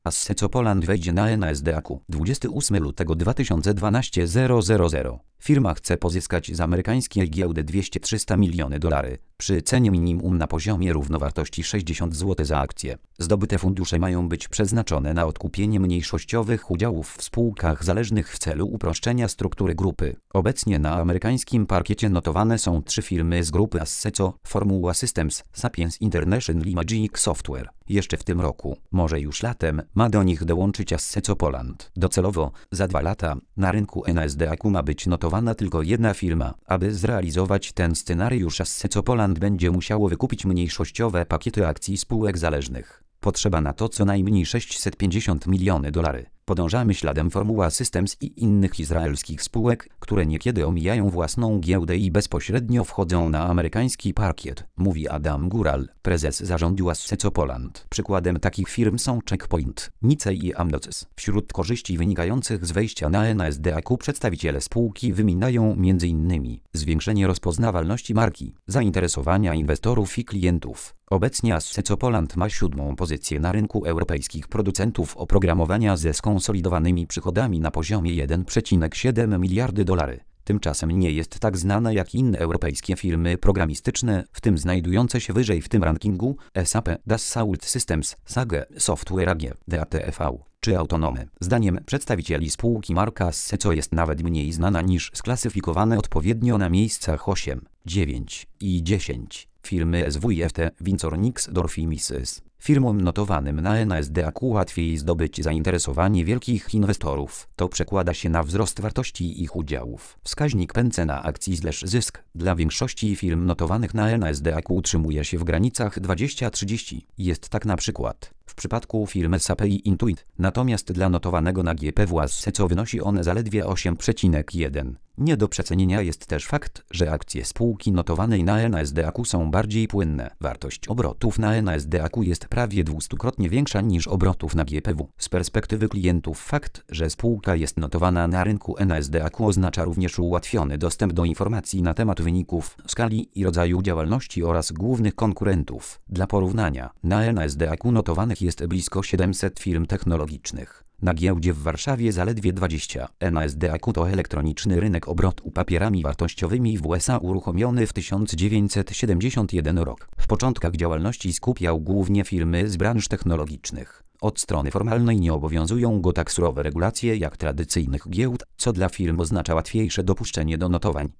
Asseco Poland wejdzie na NASDAQ 28 lutego 2012 000. Firma chce pozyskać z amerykańskiej giełdy $200–300 miliony przy cenie minimum na poziomie równowartości 60 zł za akcję. Zdobyte fundusze mają być przeznaczone na odkupienie mniejszościowych udziałów w spółkach zależnych w celu uproszczenia struktury grupy. Obecnie na amerykańskim parkiecie notowane są 3 firmy z grupy Asseco: Formuła Systems, Sapiens International i Magic Software. Jeszcze w tym roku, może już latem, ma do nich dołączyć Asseco Poland. Docelowo, za 2 lata, na rynku NASDAQ ma być notowana tylko jedna firma. Aby zrealizować ten scenariusz, Asseco Poland będzie musiało wykupić mniejszościowe pakiety akcji spółek zależnych. Potrzeba na to co najmniej $650 miliony. Podążamy śladem Formuła Systems i innych izraelskich spółek, które niekiedy omijają własną giełdę i bezpośrednio wchodzą na amerykański parkiet, mówi Adam Gural, prezes zarządu Asseco Poland. Przykładem takich firm są Checkpoint, Nice i Amdocs. Wśród korzyści wynikających z wejścia na NASDAQ przedstawiciele spółki wymieniają m.in. zwiększenie rozpoznawalności marki, zainteresowania inwestorów i klientów. Obecnie Asseco Poland ma 7. pozycję na rynku europejskich producentów oprogramowania ze skonsolidowanymi przychodami na poziomie $1,7 miliardy. Tymczasem nie jest tak znana jak inne europejskie firmy programistyczne, w tym znajdujące się wyżej w tym rankingu SAP, Dassault Systems, Sage Software AG, DATV czy Autonome. Zdaniem przedstawicieli spółki marka Asseco jest nawet mniej znana niż sklasyfikowane odpowiednio na miejscach 8, 9 i 10 firmy SWIFT, Windsor Nixdorf i Mrs. Firmom notowanym na NASDAQ łatwiej zdobyć zainteresowanie wielkich inwestorów. To przekłada się na wzrost wartości ich udziałów. Wskaźnik cena akcji/zysk dla większości firm notowanych na NASDAQ utrzymuje się w granicach 20–30. Jest tak na przykład w przypadku firmy SAP i Intuit, natomiast dla notowanego na GPW Asseco wynosi on zaledwie 8,1. Nie do przecenienia jest też fakt, że akcje spółki notowanej na NASDAQ są bardziej płynne. Wartość obrotów na NASDAQ jest prawie 200-krotnie większa niż obrotów na GPW. Z perspektywy klientów fakt, że spółka jest notowana na rynku NASDAQ oznacza również ułatwiony dostęp do informacji na temat wyników, skali i rodzaju działalności oraz głównych konkurentów. Dla porównania, na NASDAQ notowanych jest blisko 700 firm technologicznych. Na giełdzie w Warszawie zaledwie 20. NASDAQ to elektroniczny rynek obrotu papierami wartościowymi w USA uruchomiony w 1971 rok. W początkach działalności skupiał głównie firmy z branż technologicznych. Od strony formalnej nie obowiązują go tak surowe regulacje jak tradycyjnych giełd, co dla firm oznacza łatwiejsze dopuszczenie do notowań.